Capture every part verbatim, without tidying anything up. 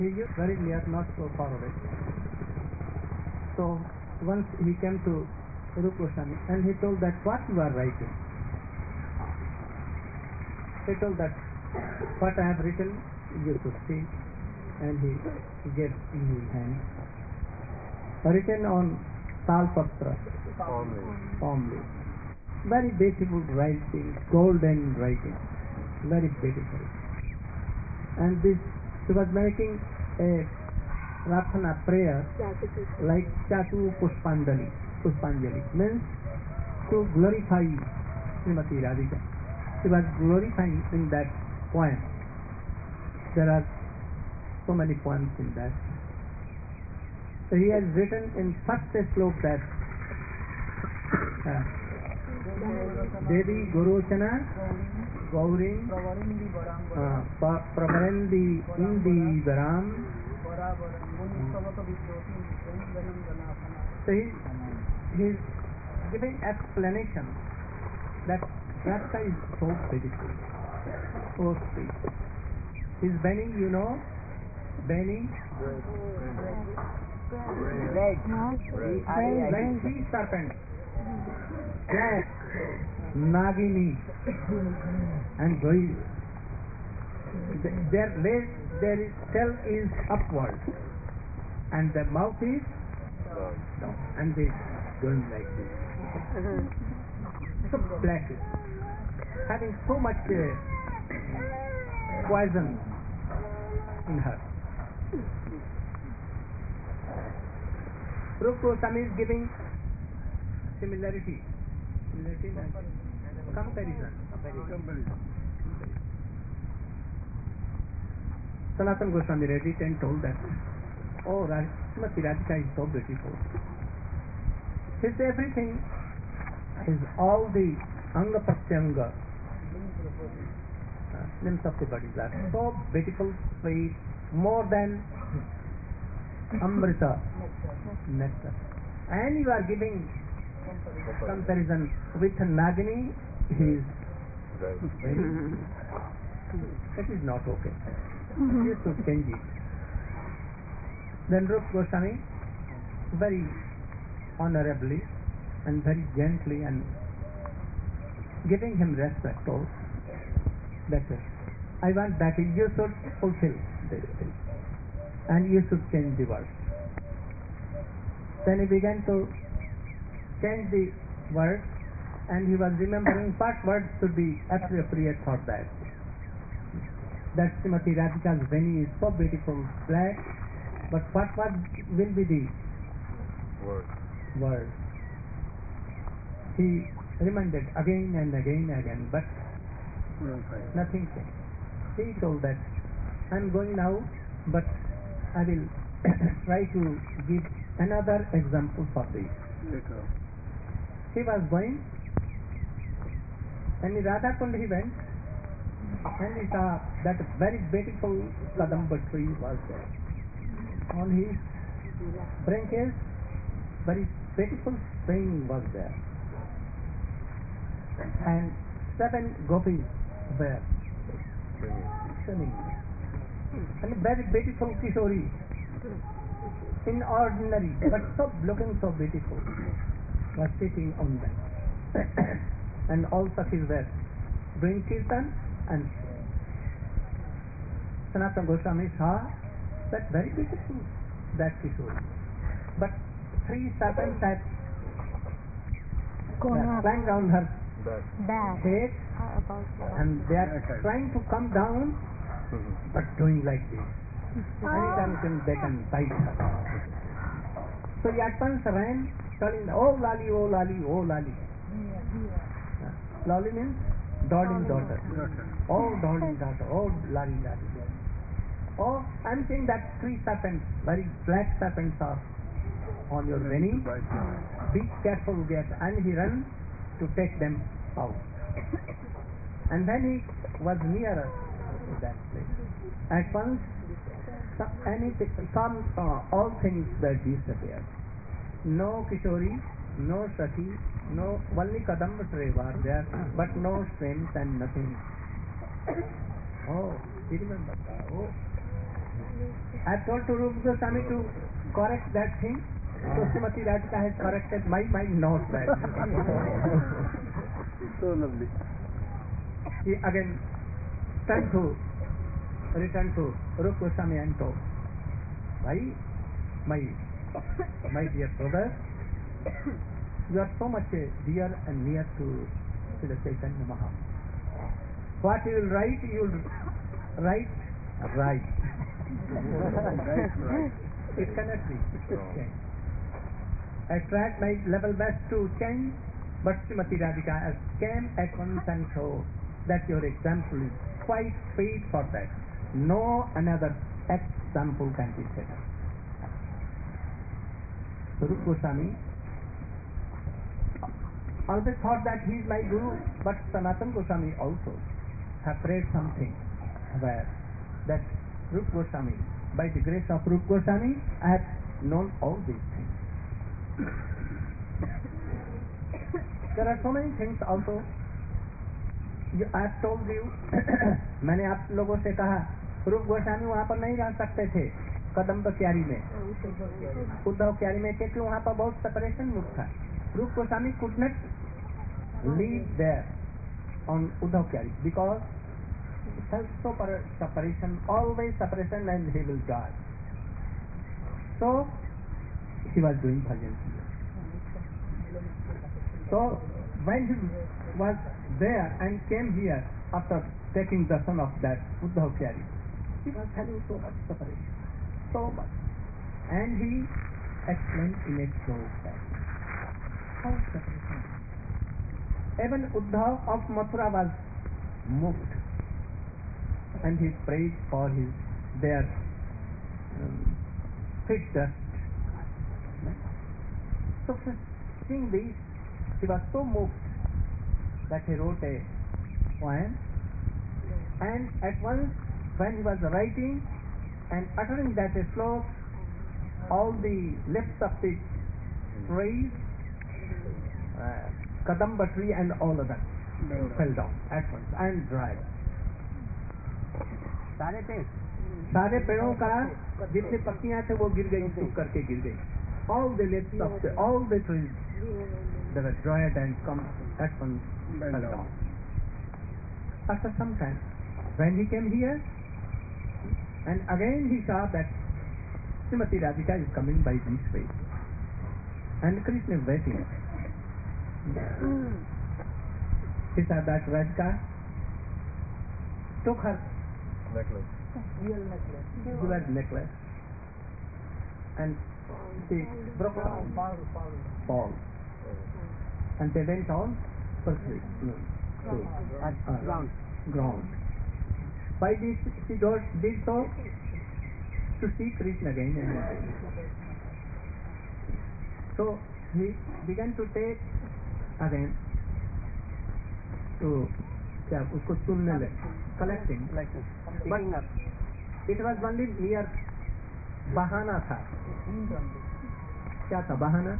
He is very near, not so far away. So once he came to Rupa Goswami and he told that what you are writing. He told that what I have written you should see, and he gave in his hand. Written on Talpatra, palm leaf. Very beautiful writing, golden writing, very beautiful. And this, he was making a Prarthana prayer like Chatu Pushpanjali. Pushpanjali means to glorify Srimati Radhika. He was glorifying in that poem. There are so many poems in that. So he has written in first slok that uh, Devi Gurochana Gauring Pravarendi Indi Varam. So he, he is giving explanation that Rasta is so beautiful, so sweet. His Beni, you know, Beni? Red. Like sea serpent, cat, Nagini, and Goil. Their leg, their tail is upward, and the mouth is down, and they going like this. So black, having so much uh, poison in her. Rupa Goswami is giving similarity, similarity and comparison. Sanatana Goswami read it and told that, oh, Srimati Radhika is so beautiful. His everything, his all the Anga Pratyanga, uh, limbs of the body are so beautiful, sweet, more than Amrita, nectar. And you are giving comparison with Nagini, he is very, that is not okay. You should change it. Then Rupa Goswami very honorably and very gently and giving him respect also. That's it. I want that you should fulfill this thing. And you should change the words. Then he began to change the words, and he was remembering what words should be appropriate for that. That Srimati Radhika's Veni is so beautiful, black, but what, what will be the word? word? He reminded again and again and again, but nothing changed. He told that, I am going now, but I will try to give another example for this. Later. He was going, and in Radha Kund he went, and he saw that very beautiful Kadamba tree was there. On his branches, very beautiful spring was there. And seven gopis were swimming. And a very beautiful Kishori, inordinary, but so looking so beautiful, was sitting on them. And all Sakhis were doing kirtan and Sanatana Goswami saw that very beautiful, that Kishori. But three serpents had climbed down her Back. head, How about that? and they are trying to come down, but doing like this. Anytime can they can bite her. So he at once ran, telling, oh Lali, oh Lali, oh Lali. Uh, Lali means darling daughter. Oh darling daughter, oh Lali, Lali. Oh, I'm seeing that three serpents, very black serpents are on your Veni. Be careful, get. And he ran to take them out. And then he was nearer to that place. At once, some, anything, some uh, all things were disappeared. No Kishori, no Sati, no only Kadamba tree was there, but no streams and nothing. Oh, you remember that? Oh. I told to Rupa Goswami to correct that thing. So Srimati Radhika has corrected my mind, not that. So lovely. He again turned to, returned to Rupa Goswami and told, why, my, my dear brother, you are so much dear and near to Srila Chaitanya Mahaprabhu. What you will write, you will write right. Right, right. It cannot be changed. I tried my level best to change, but Srimati Radhika has came at once and showed that your example is quite fit for that. No another example can be set. Rupa Goswami always thought that he is my guru, but Sanatana Goswami also have read something where that Rupa Goswami, by the grace of Rupa Goswami, I have known all these things. There are so many things also. You, I have told you, मैंने आप लोगों से कहा रूप गोस्वामी वहाँ पर नहीं रह सकते थे कदम्ब क्यारी में, उद्धव क्यारी में, क्योंकि वहाँ पर बहुत सेपरेशन मुख था. रूप Goswami could not live there on Uddhav Kyari because it has so per- separation, always separation, and he will die. So he was doing bhajan here. So when he was there and came here after taking darshan of that Uddhav Kyari, he was having so much separation, so much, and he explained in a slow style how separation. Even Uddhav of Mathura was moved, and he prayed for his their um, feet dust. So seeing this, he was so moved that he wrote a poem, and at once when he was writing and uttering that slope, all the lips of the trees, uh, Kadamba tree and all of that fell down at once and dried. सारे पेड़ सारे पेड़ों का जितनी पत्तियां थे वो गिर गई, सूख करके गिर गई. All the lips of the, all the trees, they were dried and come at once fell down. After some time, when he came here, and again he saw that Srimati Radhika is coming by this way, and Krishna is waiting. He said that Radhika took her Necklace. jewel necklace and she broke down, fall, and they went on pursuing to uh, ground. ground. Why did she do- did so? To see Krishna again and again. So he began to take again to क्या उसको चुनने लगे, collecting, but it was only mere बहाना था. क्या था बहाना?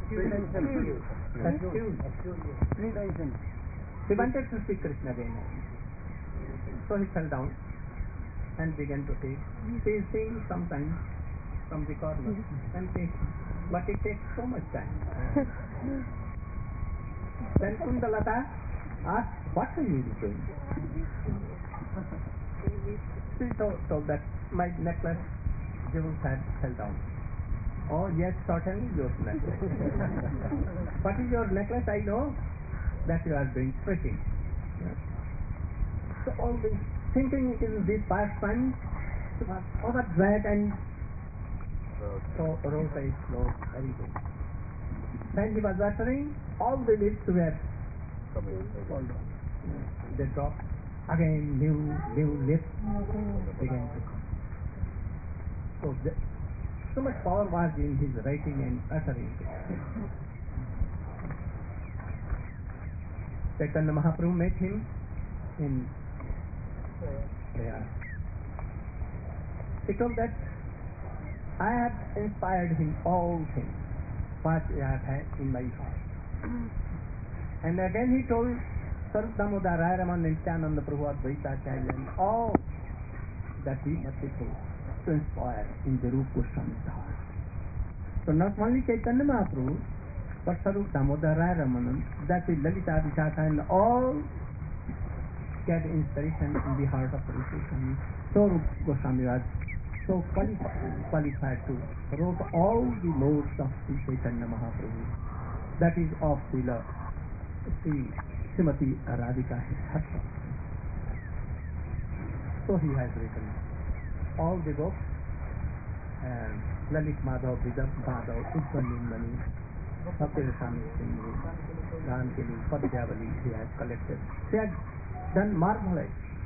Excuse. He wanted to see Krishna again, so he fell down and began to take. He is seeing sometimes from the corner and take, but it takes so much time. Then Kundalata asked, what are you doing? She told, told that my necklace jewels had fell down. Oh yes, certainly your necklace. What is your necklace? I know that you are doing preaching. Yeah. So all this thinking in this past time was over that and so wrote a slow, very good. When he was uttering, all the lips were fall down. They dropped. Again, new, new lips began to come. So, the, so much power was in his writing and uttering. Chaitanya Mahaprabhu met him in prayer. He told that I have inspired him all things what I have had in my heart. And again he told Sarup Damodar Rai Raman Nityananda Prabhu Advaita Acharya and all that he must be told. to inspire in the Rupa Goswami's heart. So not only Chaitanya Mahaprabhu, but Sarup Damodar Rai Ramanan, that is Lalita Vishakha and all get inspiration in the heart of Rupa Goswami. So Rupa Goswami was so qualified, qualified to wrote all the modes of Sri Chaitanya Mahaprabhu. That is of the love. Sri Srimati Radhika is herself. So he has written all the books, and Lalit Madhav, Vidab Madhav, Udvanimani, Bhakti Rasami Singh, Rankili, Padyavali, he has collected. He has done marvelous.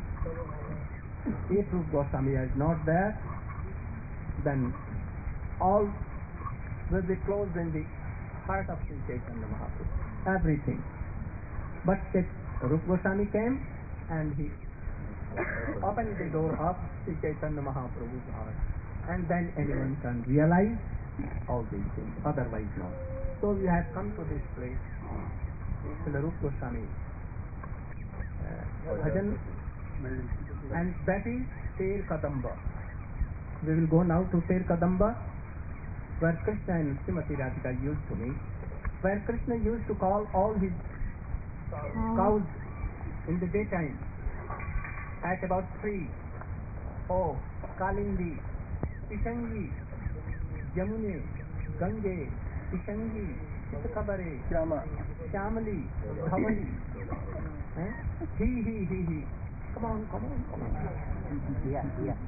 If Rupa Goswami is not there, then all will be closed in the heart of Sri Chaitanya Mahaprabhu. Everything. But Rupa Goswami came and he opened the door of Sri Chaitanya Mahaprabhu's heart. And then anyone can realize all these things. Otherwise not. So we have come to this place. Srila Rupa Goswami uh, bhajan, and that is Ter Kadamba. We will go now to Ter Kadamba, where Krishna and Srimati Radhika used to meet, where Krishna used to call all his cows in the daytime at about three. Oh, Kalindi, Pishangi, Yamune, Gange, Pishangi, Chitakabare, Shama. Shamali, Dhavali. Eh? He, he, he, he. Come on, come on, come on. Yeah, yeah.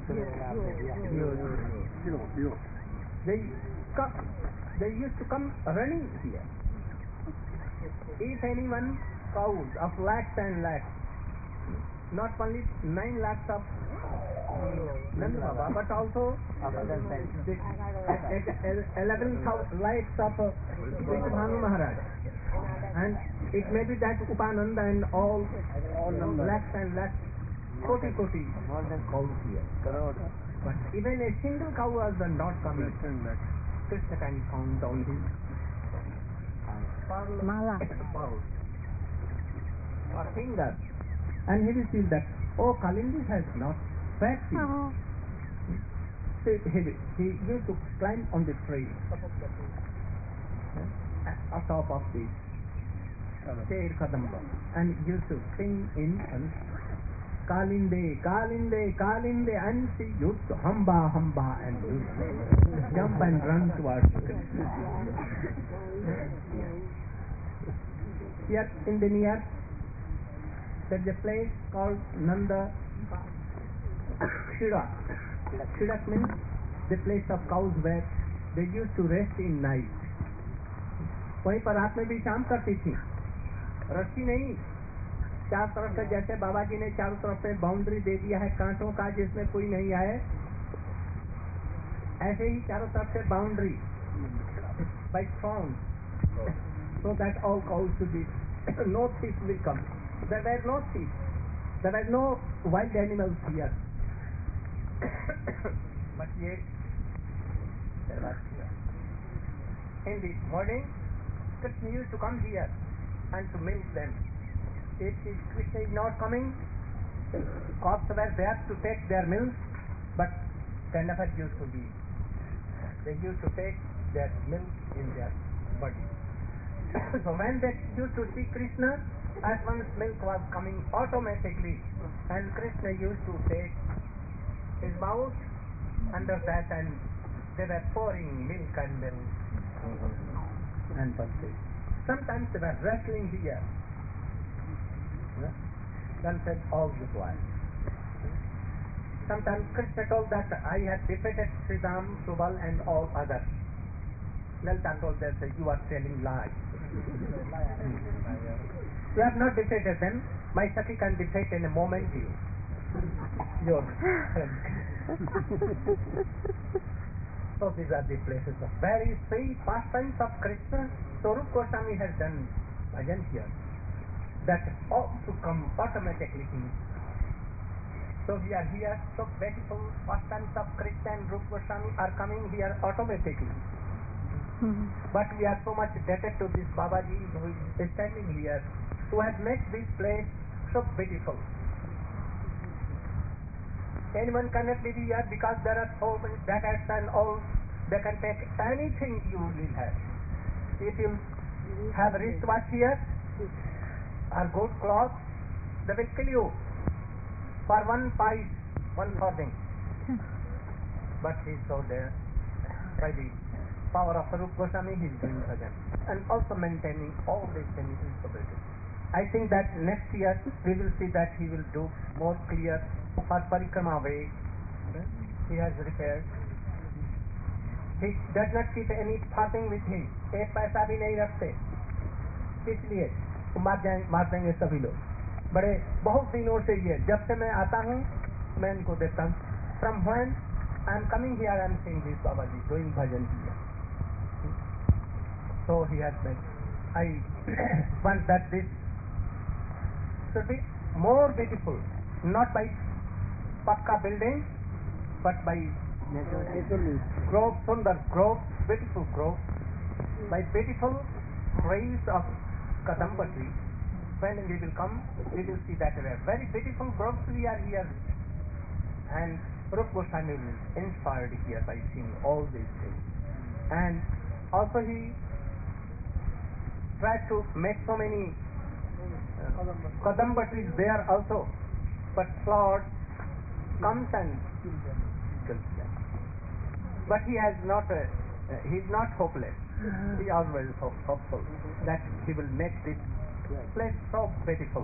Yo, yo. They come, they used to come running here. If anyone cows of lakhs and lakhs, not only nine lakhs of Nanda Baba, but also the eleven lakhs of Bhanu Maharaj. And it may be that Upananda and all, all lakhs and lakhs, koti koti, more than cows here. But even a single cow was not coming. Krishna can count on his Mala. pearls or fingers, and he will feel that, oh, Kalindi has not fed me. Oh. So he, he used to climb on the tree, uh, on top of the Ter Kadamba, and used to sing in Kalinde, Kalinde, Kalinde, and she used to hamba, hamba, and used to jump and run towards Krishna. Here in the near, there is a place called Nanda Shira. Shira means the place of cows where they used to rest in night. वहीं पर रात में भी शाम करती थी. रस्सी नहीं, चार तरफ से जैसे बाबा जी ने चारों तरफ से बाउंड्री दे दिया है कांटों का जिसमें कोई नहीं आए, ऐसे ही चारों तरफ से boundary by thorns, so that all cows should be no thief will come. There were no thieves, there were no wild animals here. But yet there was here. In the morning, Krishna used to come here and to milk them. If Krishna is not coming, cows were there to take their milk, but they never used to be. They used to take their milk in their body. So when they used to see Krishna, at once milk was coming automatically, and Krishna used to take his mouth under that, and they were pouring milk and milk and pulses. Sometimes they were wrestling here. Sunset all the while. Sometimes Krishna told that I had defeated Sridham, Subal and all others. Lalita told that you are telling lies. You have not defeated them. My Sati can defeat in a moment you. Your So these are the places of very sweet pastimes of Krishna. So Rupa Goswami has done bhajan here. That ought to come automatically in. So we are here, so beautiful pastimes of Krishna and Rupa Goswami are coming here automatically. Hmm. But we are so much indebted to this Babaji who is standing here, who has made this place so beautiful. Anyone cannot live here because there are so many jackets and all. They can take anything you will have. If you have wristwatch here or good clothes, they will kill you for one pice, one farthing. But he is so there. By the power of Sarup Goswami, he is doing bhajan and also maintaining all these things in sobriety. I think that next year we will see that he will do more clear for Parikrama way. He has repaired. He does not keep any farthing with him. एक पैसा भी नहीं रखते. इसलिए मार जाएंगे मार देंगे सभी लोग. बड़े बहुत दिनों से ये जब से मैं आता हूँ मैं इनको देखता हूँ. From when I am coming here, I am seeing this Babaji doing bhajan here. So he has made. I want that this should be more beautiful, not by pakka building, but by grove, sundar grove, beautiful grove, by beautiful trees of kadamba tree. When we will come, we will see that there are very beautiful groves we are here, and Rup Goswami will be inspired here by seeing all these things. And also he tried to make so many uh, kadamba trees there also, but flood comes and kills them. But he has not, uh, uh, he is not hopeless. He always hope, hopeful that he will make this place so beautiful.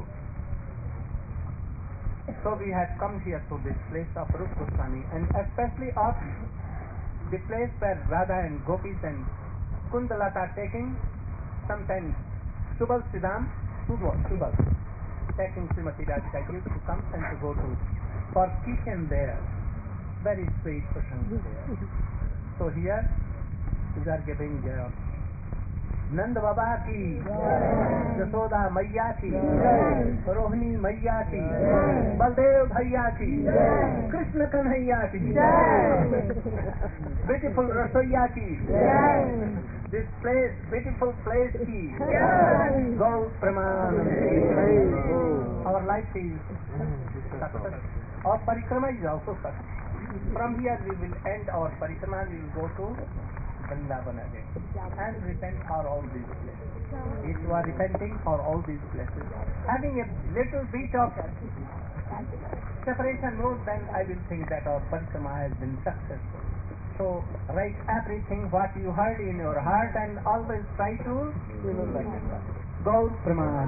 So we have come here to this place of Rup Goswami, and especially of the place where Radha and Gopis and Kundalata are taking, sometimes Subal Siddham, Subal, Subal, taking Srimati Radhika used to come and to go to for kitchen there. Very sweet person there. So here we are giving uh, Nand Baba ki, Jashoda Maiya ki, Rohini Maiya ki, Baldev Bhaiya ki, Krishna Kanhaiya ki, beautiful Rasoiya ki, this place, beautiful place ki, Go Praman. Our life is success. Our parikrama is also success. From here we will end our parikrama, we will go to Vrindavan again and repent for all these places. If you are repenting for all these places, having a little bit of separation more, then I will think that our parikrama has been successful. So write everything what you heard in your heart and always try to remember. Gaur Praman.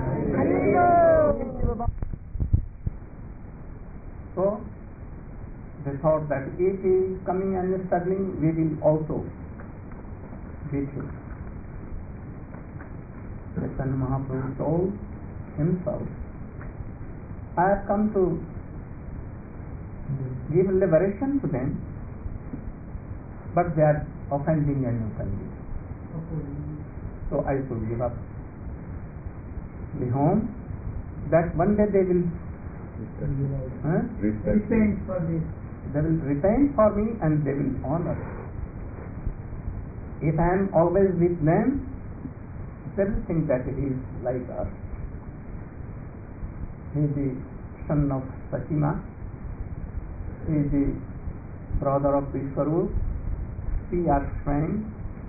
So they thought that if he is coming and struggling, we will also beat him. Chaitanya Mahaprabhu told himself, I have come to give liberation to them, but they are offending and offending. So I should give up the home, that one day they will huh? repent for this. They will repent for me and they will honor. If I am always with them, they will think that he is like us. He is the son of Sakima. He is the brother of Vishwarup. We are friends.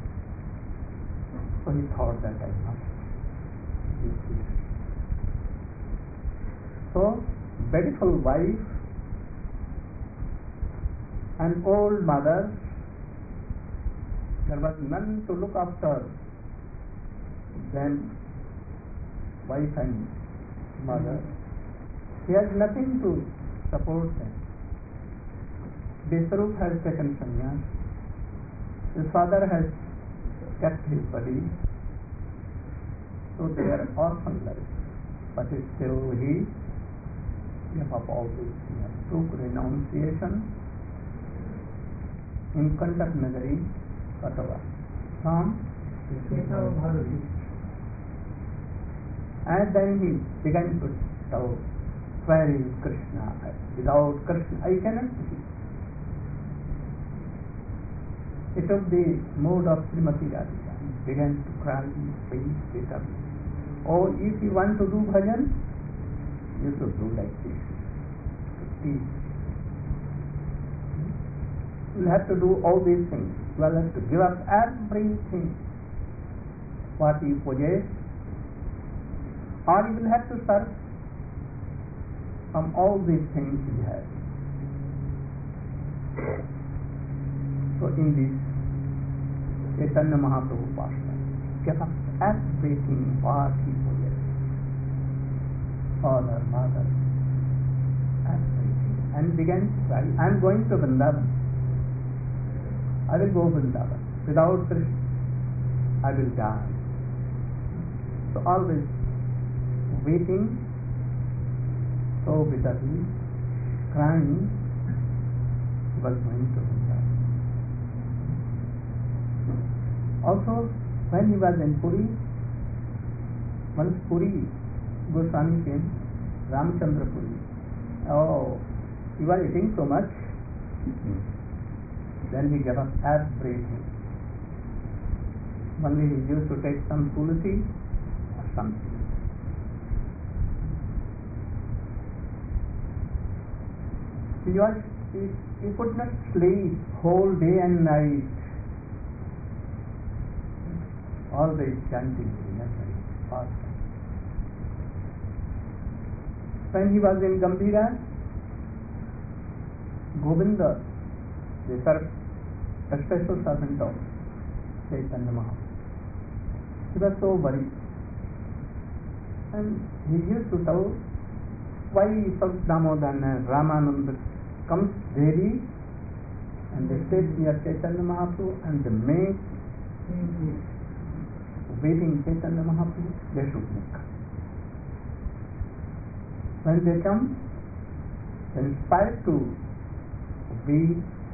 So he thought that I must be here. So, beautiful wife and old mother, there was none to look after them, wife and mother. He has nothing to support them. Vishwarup has taken sannyas. His father has kept his body. So they are orphan life. But still he gave up all this. He took renunciation in Kandak Nagari, Katava, from and then he began to tell, where is Krishna? Without Krishna I cannot see. He took the mood of Srimati Radhika, began to cry, say, sit up. Oh, if you want to do bhajan, you should do like this. Teach. You will have to do all these things. You will have to give up everything what you possess, or you will have to serve from all these things you have. So in this Chaitanya Mahaprabhu pastime, give up everything what he possessed, father, mother, everything, and began to cry, I am going to Vrindavan. I will go Vrindavan. Without Krishna, I will die. So always weeping, so bitterly, crying, he was going to Vrindavan. Also, when he was in Puri, once Puri, Goswami came, Ramchandra Puri. Oh, he was eating so much, then he gave up everything. Only he used to take some tulsi or something. He was, he, he could not sleep whole day and night. Always chanting, remembering, fasting. When he was in Gambhira, Govinda, the ser- a special servant of Chaitanya Mahaprabhu, he was so worried. And he used to tell why Sant Damodaran and Ramananda comes daily and they stay near Chaitanya Mahaprabhu and they make waiting Chaitanya Mahaprabhu, they should make. When they come, they inspired to be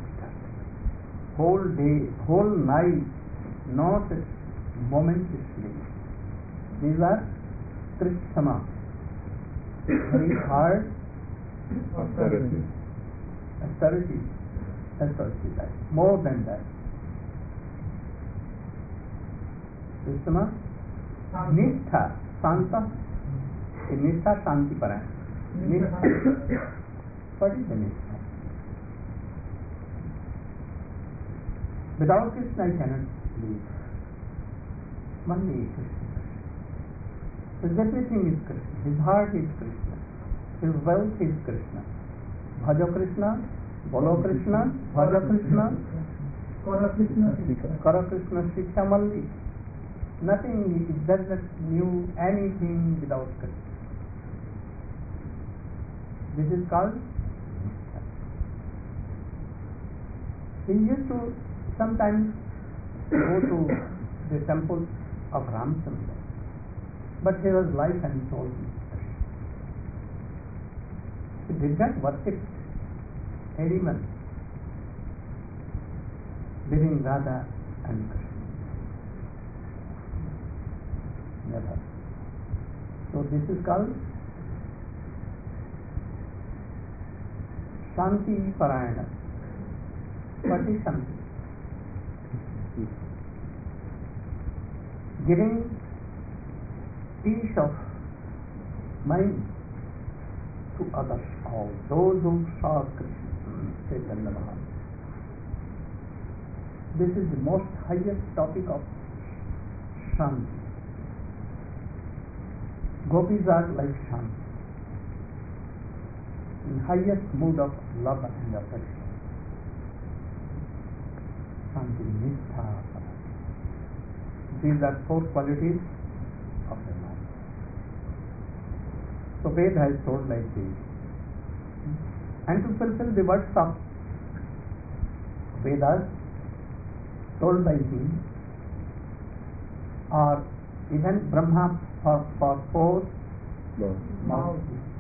whole day, whole night, not a moment to sleep. These are Trishama, very hard Austerity. austerity, austerity life. More than that. Trishama, Nishtha, Santa, Nishtha Shanti Parayana. Nishtha. What is the Nishtha? Without Krishna I cannot live. Only Krishna. His everything is Krishna. His heart is Krishna. His wealth is Krishna. Bhaja Krishna, Bolo Krishna, Bhaja Krishna, Kara Krishna, Kara Krishna, Shiksha Malli. Nothing, it does not knew anything without Krishna. This is called Nishtha. He used to sometimes go to the temple of Ramchandra, but he was life and soul. He did not worship anyone, living Radha and Krishna. Never. So this is called Shanti Parayana. What is Shanti? Giving peace of mind to others, all those who saw Krishna, Chaitanya Mahaprabhu. This is the most highest topic of Shanti. Gopis are like Shanti, in highest mood of love and affection. Shanti, Nishtha. These are four qualities of the mind. So Veda has told like this. And to fulfill the words of Vedas told by him, or even Brahma for, for four No. mouths.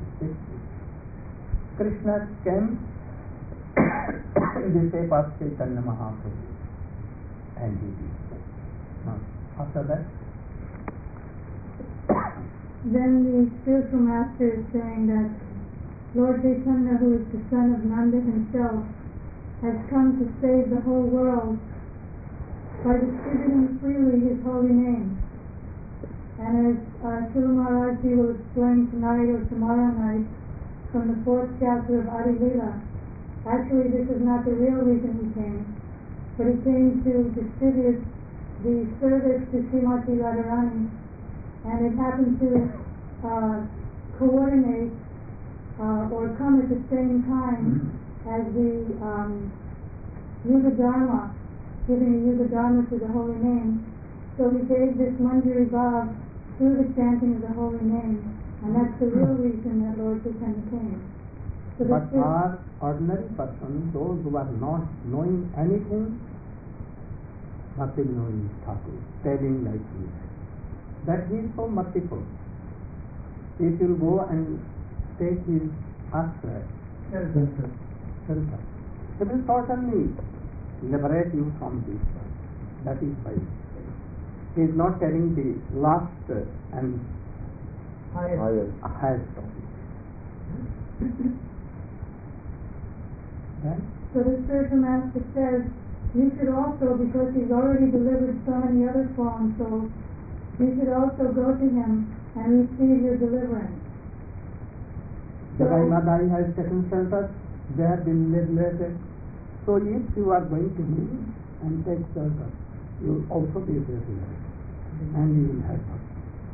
Krishna came in the shape of Chaitanya Mahaprabhu and he did. Now, after that, Then the spiritual master is saying that Lord Chaitanya, who is the son of Nanda himself, has come to save the whole world by distributing freely his holy name. And as uh, Srila Maharaj Ji will explain tonight or tomorrow night from the fourth chapter of Adi Lila, Actually, this is not the real reason he came, but he came to distribute the service to Srimati Radharani, and it happened to uh, coordinate uh, or come at the same time as the um, Yuga Dharma, giving the Yuga Dharma to the holy name. So he gave this Manjari Bhav through the chanting of the holy name, and that's the real reason that Lord Chaitanya came. So But our ordinary person, those who are not knowing anything, Bhakti Vinod Thakur, telling like this, that he is so merciful. If you go and take his ashray, shelter, it will certainly liberate you from this. That is why he is not telling the last and Highest. highest of it. Right? So the spiritual master says, you should also, because he's already delivered so many other fallen souls, you should also go to him and receive your deliverance. The Madai has taken shelter, they have been liberated. So if you are going to him and take shelter, you will also be liberated, and you will have us.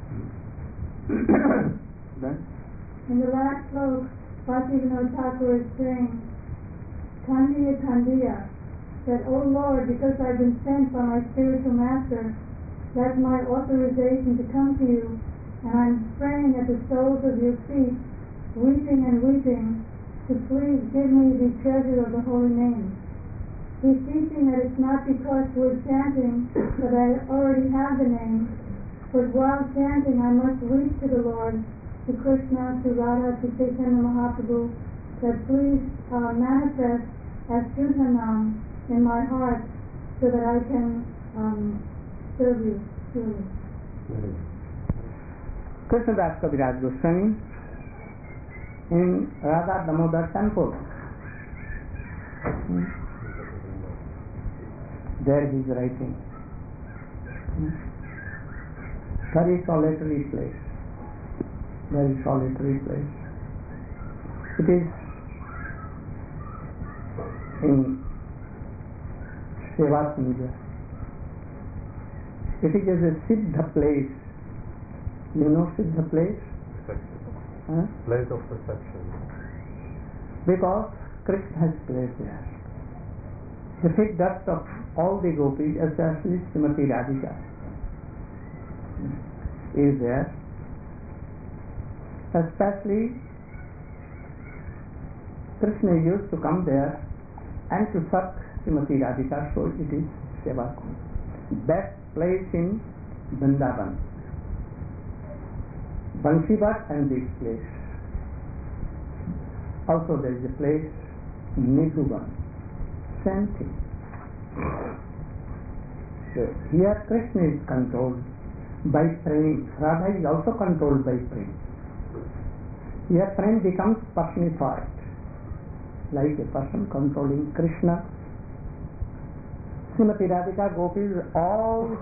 Then, In the last sloka, Bhakti Vinod Thakur is saying, Kandiya Kandiya, that, O Lord, because I've been sent by my spiritual master, that's my authorization to come to you, and I'm praying at the soles of your feet, weeping and weeping, to please give me the treasure of the holy name. He's teaching that it's not because we're chanting that I already have the name, but while chanting I must weep to the Lord, to Krishna, to Radha, to Chaitanya Mahaprabhu, that please uh, manifest as Shudhanam in my heart so that I can um, serve you truly. Krishnadas Kaviraj Goswami in Radha Damodar temple, there he is writing, very solitary place, very solitary place. It is in Sevasanja. It is a Siddha place. You know Siddha place? Huh? Place of perfection. Because Krishna has placed there. The fit dust of all the gopis, especially Srimati Radhika, is there. Especially Krishna used to come there and to suck Srimati Radhika, so it is Sevakund. Best place in Vrindavan. Bansivat and this place. Also there is a place Nidhuvan. Same thing. So here Krishna is controlled by praying. Radha is also controlled by praying. Here praying becomes personified, like a person controlling Krishna. Srimati Radhika, gopis, all.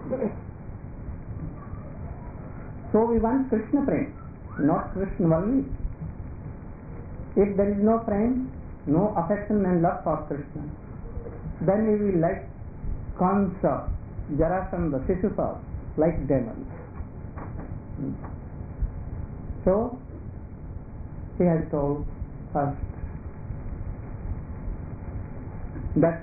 So we want Krishna prem, not Krishna only. If there is no prem, no affection and love for Krishna, then we will like Kansa, Jarasandha, Shishupal, like demons. So he has told first that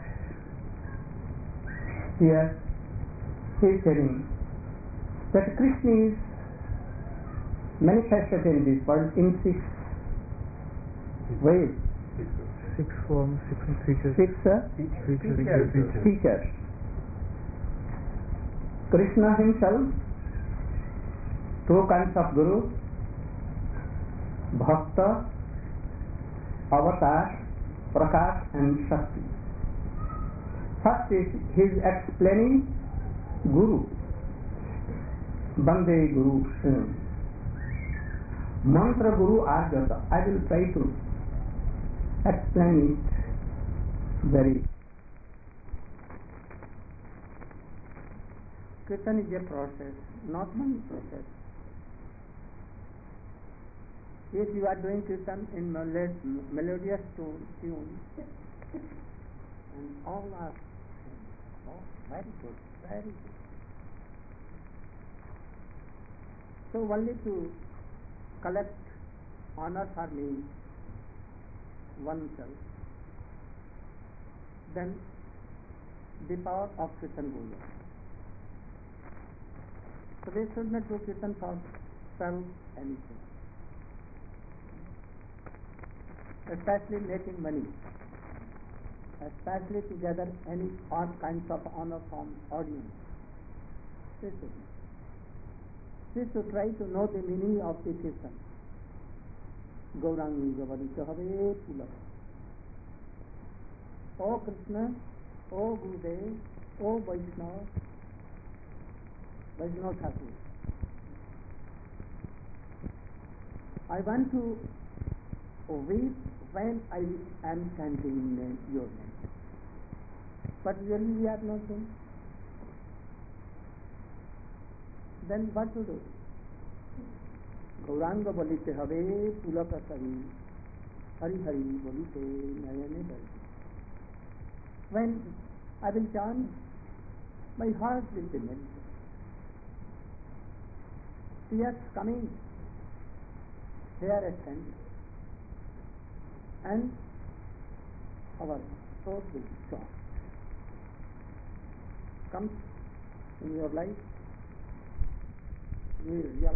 here he is telling that Krishna is manifested in this world in six ways. Six forms, six features. Six uh, Features. Features. features. Krishna himself, two kinds of Guru, Bhakta, Avatar, Prakash and Shakti. First is he is explaining Guru, Bande Guru. Uh, Mantra Guru Arjata. I will try to explain it very. Kirtan is a process, not one process. If you are doing Kirtan in melodious tune, And all are saying, oh, very good, very good. So only to collect honor for me oneself, then the power of Kirtan goes on. So they should not do Kirtan for self anything, especially making money, especially to gather any all kinds of honor from audience. They should not. They should try to know the meaning of the Kirtan. Gauranga Balite Habe Pulak. O Krishna, O Gurudev, O Vaishnava, Vaishnava Thakur. I want to weep when I am chanting your name. But really we are not doing. Then what to do? Gauranga Balite Habe Pulaka Sahi, Hari Hari Balite Nayane Bari. When I will chant, my heart will be melted. Tears coming, hair ascending, and our throat will be short. Comes in your life, you will realize